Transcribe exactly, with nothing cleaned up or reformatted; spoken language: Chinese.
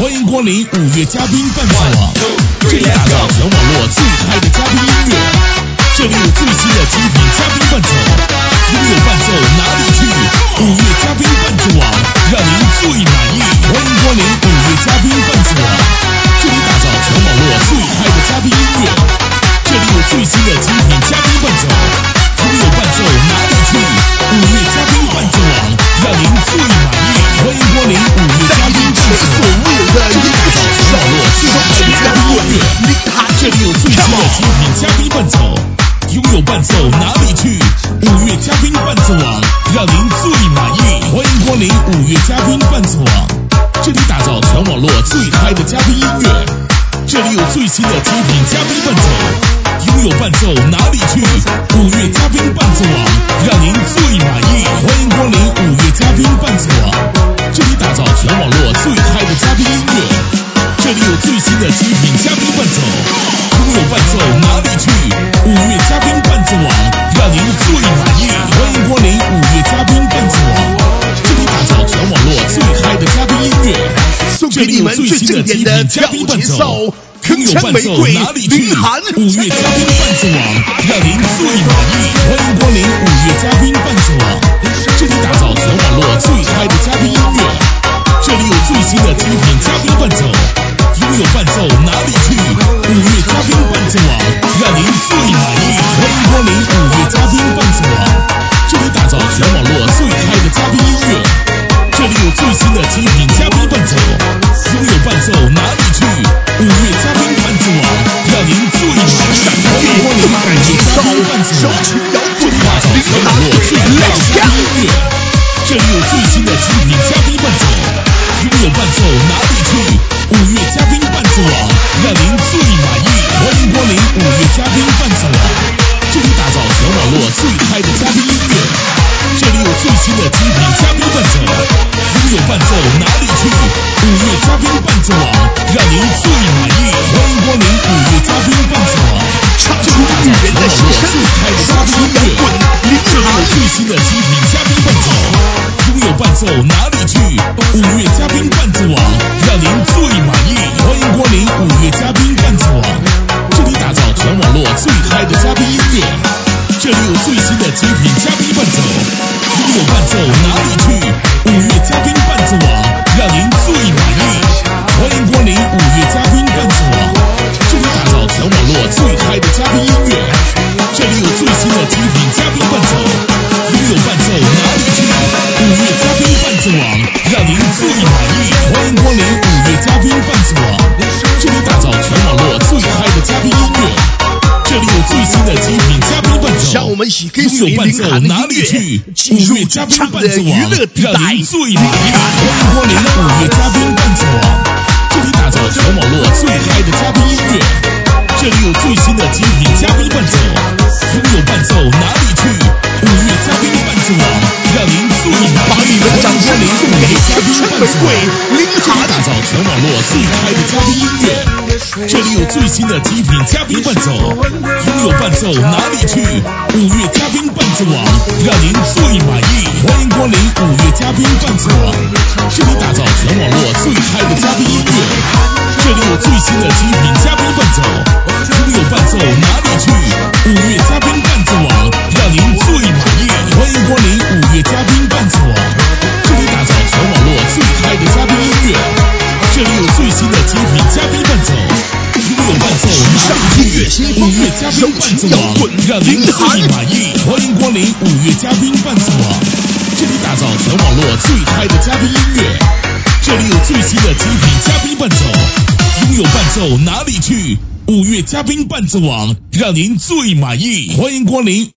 欢迎光临五月嘉宾伴奏网，这里打造全网络最嗨的嘉宾音乐，这里有最新的精品嘉宾伴奏，拥有伴奏哪里去？五月嘉宾伴奏网，让您最满意。欢迎光临五月嘉宾伴奏网，这里打造全网络最嗨的嘉宾音乐，这里有最新的精品嘉宾伴奏，拥有伴奏哪里去？五月嘉宾伴奏网，让您最满意。欢迎光临五月嘉宾伴奏网，这里打造全网络最嗨的嘉宾音乐，这里有最新的精品嘉宾伴奏，拥有伴奏哪里去？五月嘉宾伴奏网，让您最满意。欢迎光临五月嘉宾伴奏网，这里打造全网络最嗨的嘉宾音乐，这里有最新的精品嘉宾伴奏，拥有伴奏哪里去？五月嘉宾伴奏网，让您最满意。欢迎光临五月嘉宾伴奏网，这里打造全网络最嗨的嘉宾音乐，这里有最新的精品嘉宾伴奏，拥有伴奏哪里去？五月嘉宾伴奏网，让您最满意。欢迎光临五月嘉宾伴奏网，这里打造全网络最嗨的嘉宾音乐，这里有最新的精品嘉宾伴奏，拥有伴奏哪里去？五月嘉宾伴奏网，让您最满意。欢迎光临五月嘉宾伴奏网，这里打造全网络最嗨的嘉宾音乐，这里有最新的精品嘉宾伴奏，拥有伴奏哪里去？五月嘉宾伴奏网，让您最满意。欢迎光临五月嘉宾伴奏网，这里打造全网络最嗨的嘉宾音乐，这里有最新的精品嘉宾伴奏，拥有伴奏哪里去？五月嘉宾伴奏网，让您最满意。欢迎光临五月嘉宾伴奏网，这里打造全网络最嗨的嘉宾音乐，这里有最新的精品嘉宾伴奏，拥有伴奏哪里去？五月嘉宾伴奏网，让您最满意。欢迎光临五月嘉宾伴奏网，这里打造全网络最嗨的嘉宾音乐，这里有最新的精品嘉宾伴奏，拥有伴奏哪里去？五月嘉宾伴奏网，让您最满意。欢迎光临五月嘉宾伴奏网，这里打造全网络最嗨的嘉宾音乐，这里有最新的精品嘉宾伴奏，拥有伴奏哪里去？五月嘉宾伴奏网，让您最满意。欢迎光临五月嘉宾伴奏网，这里打造全网络最嗨的嘉宾音乐，这里有最新的精品嘉宾伴奏，拥有伴奏哪里去？五月嘉宾伴奏网，让您最满意。欢迎光临五月嘉宾伴奏网，这里打造全网络最嗨的嘉宾音乐，这里有最新的精品嘉宾伴奏，拥有伴奏哪里去？五月嘉宾伴奏网，让您最满意。欢迎光临五月嘉宾伴奏网，这里打造全网络最嗨的嘉宾音乐，这里有最新的精品嘉宾伴奏， 让我们一起跟拥有伴奏哪里去？五月嘉宾伴奏网，让您最满意。欢迎光临五月嘉宾伴奏网，这里打造全网络最嗨的嘉宾音乐，这里有最新的精品嘉宾伴奏，拥有伴奏哪里去？五月嘉宾伴奏网，让您最满意。 把你们的掌声送给嘉宾伴奏网，这里打造全网络最嗨的嘉宾音乐，这里有最新的精品嘉宾伴奏，拥有伴奏哪里去？五月嘉宾伴奏网，让您最满意。欢迎光临五月嘉宾伴奏网，这里打造全网络最嗨的嘉宾音乐，这里有最新的精品嘉宾伴奏，拥有伴奏哪里去？五月嘉宾伴奏网，让您最满意。欢迎光临五月嘉宾伴奏网，这里打造全网络最嗨的嘉宾音乐，这里有最新的精品嘉宾伴奏，拥有伴奏哪里去？五月嘉宾伴奏网，让您最满意。欢迎光临五月嘉宾伴奏网，这里打造全网络最嗨的嘉宾音乐，这里有最新的精品嘉宾伴奏，拥有伴奏哪里去？五月嘉宾伴奏网，让您最满意。欢迎光临。